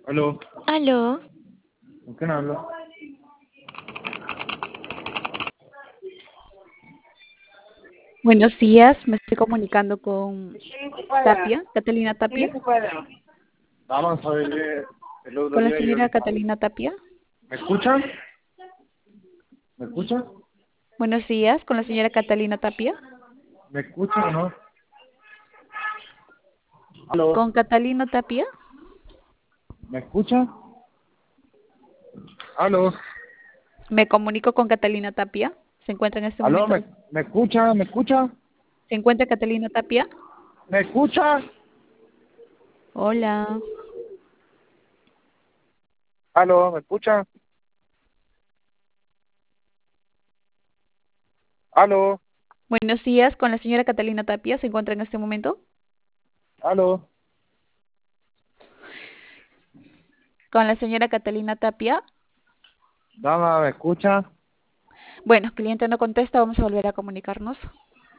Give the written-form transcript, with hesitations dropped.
Aló, Aló, ¿con quién hablo? buenos días. Me estoy comunicando con Tapia, Catalina Tapia, Vamos a ver, el otro con la día yo señora le... Catalina Tapia. ¿Me escuchan? ¿Me escuchan? Buenos días, con la señora Catalina Tapia, ¿Me escuchan o no? Aló, con Catalina Tapia. ¿me escuchan? Aló, Me comunico con Catalina Tapia. ¿Se encuentra en este aló, momento? ¿me escuchan? ¿Me escuchan? ¿Se encuentra Catalina Tapia? ¿Me escuchan? Hola. Aló, ¿me escuchan? Aló, Buenos días, con la señora Catalina Tapia. ¿Se encuentra en este momento? aló, Con la señora Catalina Tapia. dama, ¿me escucha? Bueno, cliente no contesta, vamos a volver a comunicarnos.